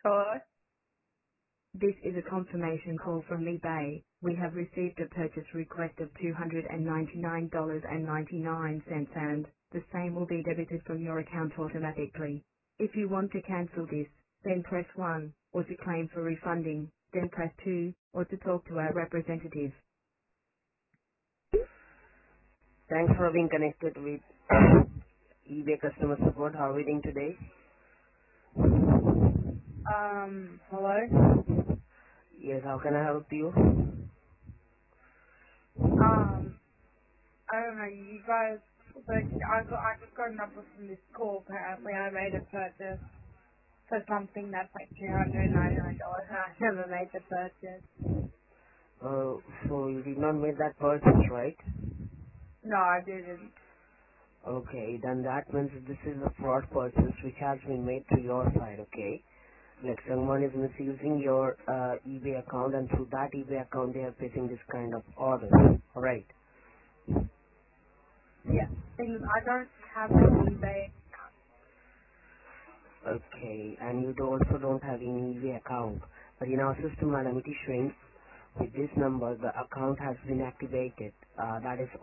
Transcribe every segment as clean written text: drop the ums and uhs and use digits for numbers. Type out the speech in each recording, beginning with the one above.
Hello? This is a confirmation call from eBay. We have received a purchase request of $299.99 and the same will be debited from your account automatically. If you want to cancel this, then press 1, or to claim for refunding, then press 2, or to talk to our representative. Thanks for being connected with eBay customer support. How are we doing today? Hello? Yes, how can I help you? I don't know, you guys, but I just got a number from this call. Apparently I made a purchase for something that's like $299 and I never made the purchase. So you did not make that purchase, right? No, I didn't. Okay, then that means this is a fraud purchase which has been made to your side, okay? Like someone is misusing your eBay account and through that eBay account they are placing this kind of orders, alright? Yeah. Thing is, I don't have an eBay. Okay, and you also don't have any eBay account. But in our system, madam, it is showing with this number, the account has been activated. That is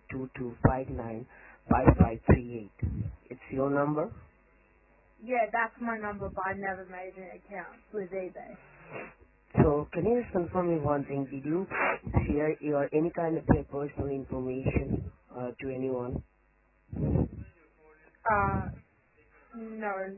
0422595538. It's your number? Yeah, that's my number, but I never made an account with eBay. So, can you just confirm me one thing? Did you share your any kind of your personal information to anyone? No,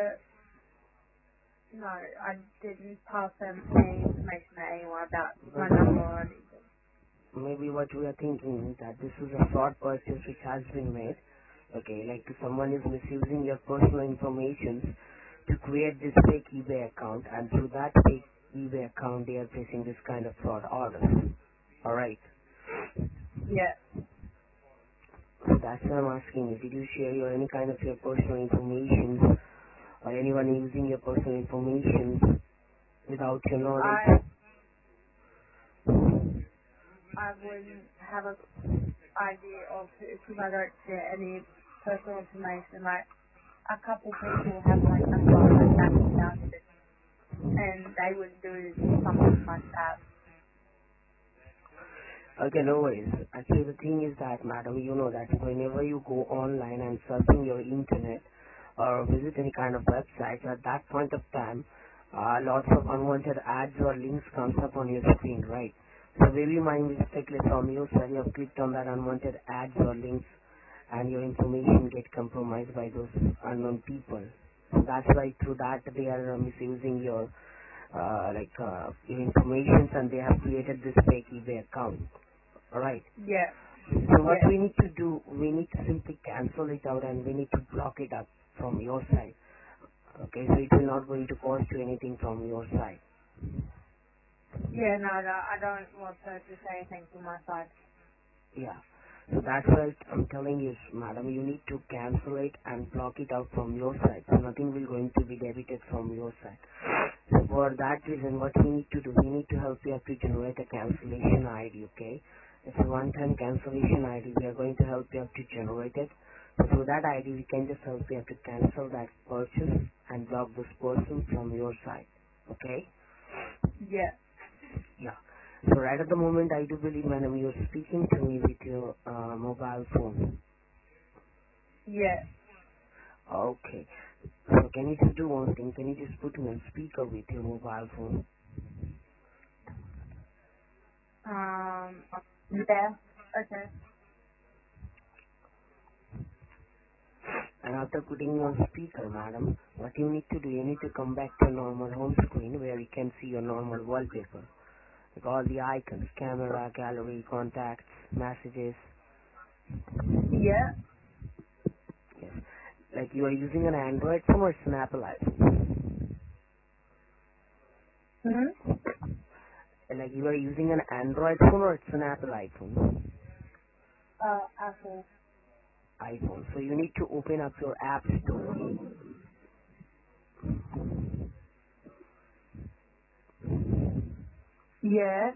no, I didn't pass them any information to anyone about my number Because or anything. maybe what we are thinking is that this is a fraud purchase which has been made. Okay, like someone is misusing your personal information to create this fake eBay account, and through that fake eBay account they are placing this kind of fraud orders. Alright, Yeah. so that's what I'm asking you. Did you share your any kind of your personal information or anyone using your personal information without your I knowledge? I wouldn't have a idea of because I don't share any personal information. Like a couple people have my number and that's about it, and they wouldn't do something like that. Okay, no worries. Actually, the thing is that, madam, you know that whenever you go online and surfing your internet or visit any kind of website, at that point of time, lots of unwanted ads or links comes up on your screen, right? So maybe my mistakenly from your side, you have clicked on that unwanted ads or links and your information get compromised by those unknown people. So that's why through that they are misusing your your information and they have created this fake eBay account. Alright. Yeah. So what Yeah. we need to do, we need to simply cancel it out and we need to block it up from your side. Okay, so it will not going to cost you anything from your side. Yeah. No, I don't want to purchase anything from my side. Yeah. So that's why I'm telling you, madam, you need to cancel it and block it out from your side. So nothing will going to be debited from your side. So for that reason, what we need to do, we need to help you have to generate a cancellation ID, okay? It's a one-time cancellation ID. We are going to help you have to generate it. So through that ID, we can just help you have to cancel that purchase and block this person from your side, okay? Yeah. Yeah. So right at the moment, I do believe, madam, you're speaking to me with your mobile phone. Yeah. Okay. So can you just do one thing? Can you just put me on speaker with your mobile phone? Yeah. Okay. And after putting you on speaker, madam, what you need to do, you need to come back to normal home screen where you can see your normal wallpaper. Like all the icons, camera, gallery, contacts, messages. Yeah. Yes. Like you are using an Android phone or it's an Apple iPhone? Mhm. Like you are using an Android phone or it's an Apple iPhone? Apple. iPhone. So you need to open up your app store. Yeah.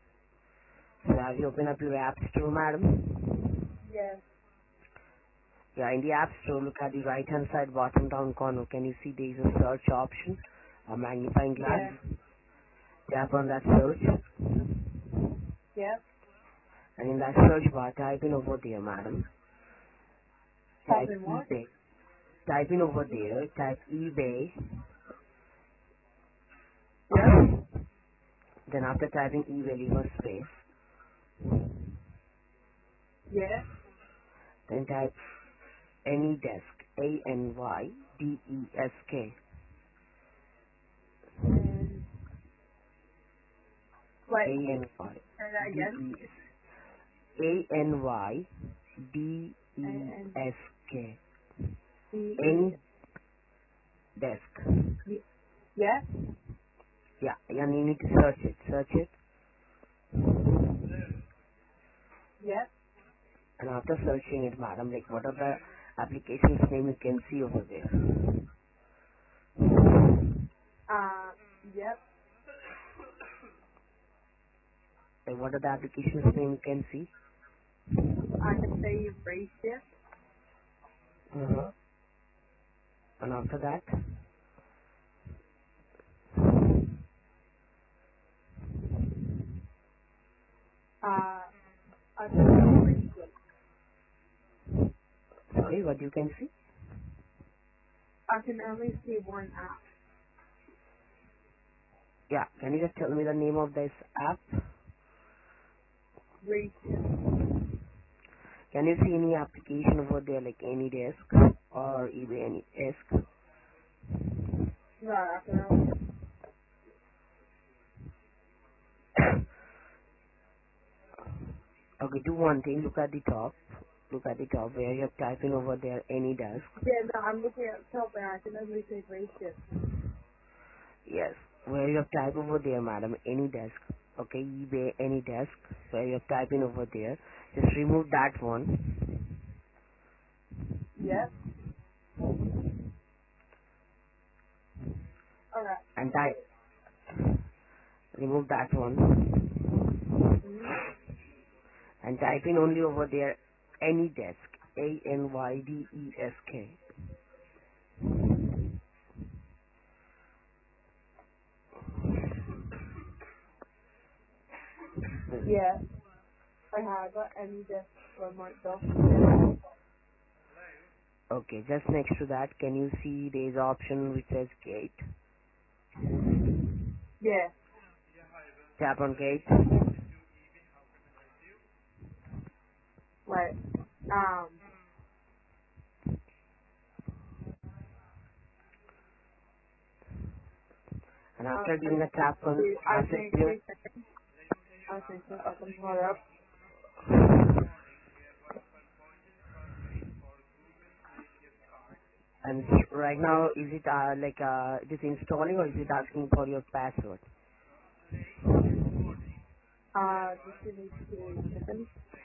So have you opened up your app store, madam? Yeah. Yeah, in the App Store, look at the right-hand side bottom down corner. Can you see there is a search option, a magnifying glass? Yeah. Tap on that search, Yep. and in that search bar, type in over there, madam. Type Type in what? eBay. Type in over there. Type eBay. Yep. Then after typing eBay, leave a space. Yeah. Then type AnyDesk. ANYDESK. And wait, say that again. ANYDESK. ANYDESK. And Any DE. desk. Yeah. Yeah, and you need to search it. Search it. Yep. And after searching it, madam, like what are the applications name you can see over there? Yep. Like what are the applications name you can see? I can see reshift. Uh-huh. And after that, I can see reshift. sorry, what you can see? I can only see one app. Yeah, can you just tell me the name of this app? Reshift. Can you see any application over there like AnyDesk or eBay AnyDesk? No, I can only. Okay, do one thing, look at the top. Look at the top where you have typing over there AnyDesk. Yeah, no, I'm looking at the top and I can only see reshift. Yes, where you have type over there, madam, AnyDesk. Okay, eBay AnyDesk, where you have typing over there. Just remove that one Yep. Alright. and remove that one Mm-hmm. and type in only over there AnyDesk, ANYDESK. Yeah. I got any desk remote desktop. Okay, just next to that, can you see there is option which says Gate? Yeah. Tap on Gate. Wait. And I after doing a tap on, after think doing, 2 seconds. I think 2 seconds. Hold up. and right now, is it it is installing or is it asking for your password? Just give me 2 seconds.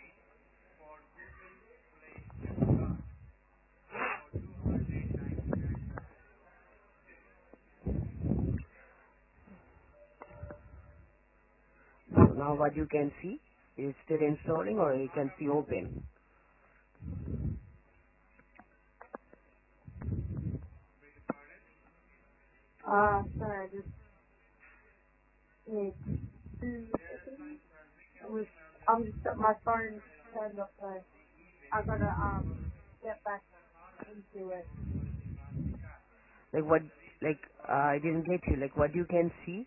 So now what you can see is still installing or you can see open. Sorry, just give me 2 seconds. I'm just, my phone turned off, so I gotta, get back into it. Like what, I didn't get you, like what you can see?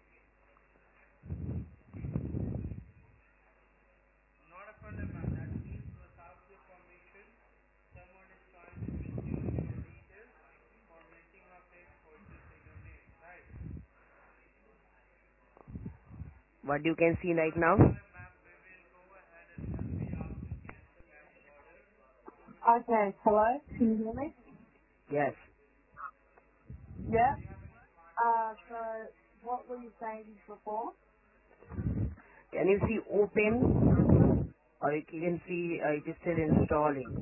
What you can see right now? Okay, hello? Can you hear me? Yes. Yeah. So what were you saying before? Can you see open or you can see it is still installing?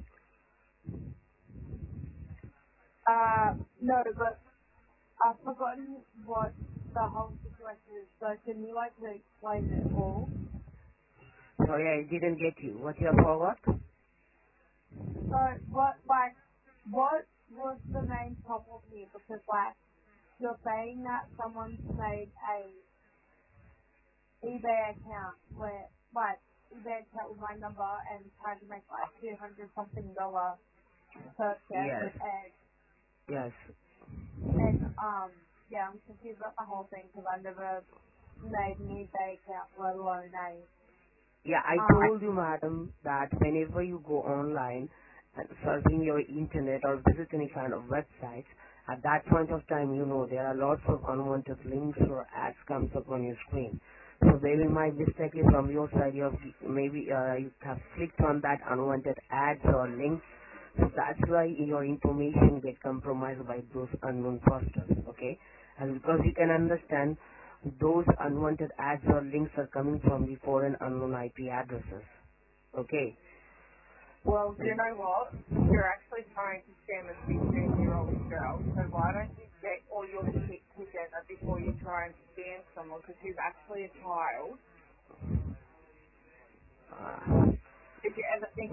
No, but I've forgotten what the whole situation is. So can you like explain it all? Sorry, I didn't get you. What you have forgot? So what, like, what was the main problem here? Because like you're saying that someone's made a eBay account where like eBay account with my number and tried to make like $200 something purchase Yes, yes. and yeah, I'm confused about the whole thing because I never made an eBay account, let alone a Yeah, I um told you, madam, that whenever you go online and surfing your internet or visit any kind of websites, at that point of time, there are lots of unwanted links or ads comes up on your screen. So maybe mistakenly from your side, you have clicked on that unwanted ads or links. So that's why your information get compromised by those unknown fraudsters. Okay, and because you can understand those unwanted ads or links are coming from the foreign unknown IP addresses. Okay. well, do you know what? You're actually trying to scam a 16-year-old girl, so why don't you get all your shit together before you try and scam someone, because she's actually a child. Uh, If you ever think